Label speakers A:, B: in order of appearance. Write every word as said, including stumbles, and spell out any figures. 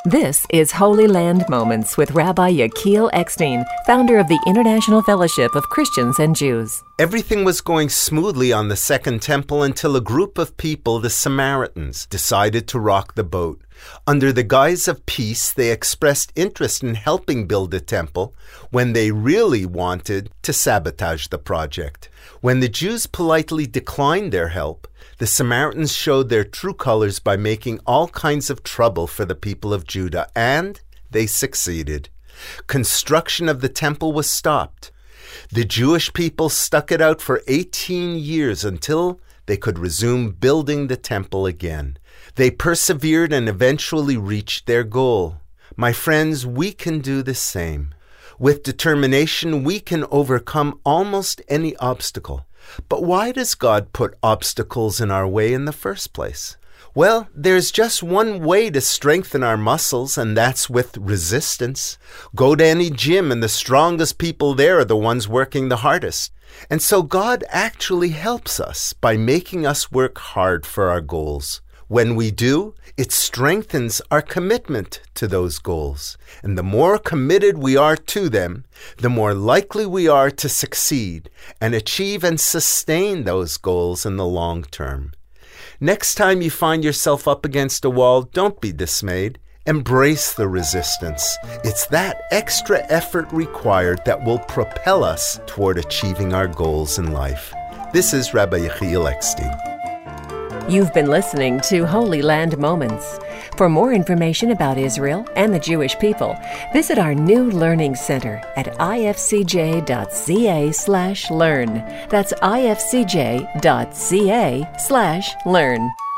A: This is Holy Land Moments with Rabbi Yechiel Eckstein, founder of the International Fellowship of Christians and Jews.
B: Everything was going smoothly on the Second Temple until a group of people, the Samaritans, decided to rock the boat. Under the guise of peace, they expressed interest in helping build the temple when they really wanted to sabotage the project. When the Jews politely declined their help, the Samaritans showed their true colors by making all kinds of trouble for the people of Judah, and they succeeded. Construction of the temple was stopped. The Jewish people stuck it out for eighteen years until they could resume building the temple again. They persevered and eventually reached their goal. My friends, we can do the same. With determination, we can overcome almost any obstacle. But why does God put obstacles in our way in the first place? Well, there's just one way to strengthen our muscles, and that's with resistance. Go to any gym, and the strongest people there are the ones working the hardest. And so God actually helps us by making us work hard for our goals. When we do, it strengthens our commitment to those goals. And the more committed we are to them, the more likely we are to succeed and achieve and sustain those goals in the long term. Next time you find yourself up against a wall, don't be dismayed. Embrace the resistance. It's that extra effort required that will propel us toward achieving our goals in life. This is Rabbi Yechiel Eckstein.
A: You've been listening to Holy Land Moments. For more information about Israel and the Jewish people, visit our new Learning Center at ifcj.ca slash learn. That's ifcj.ca slash learn.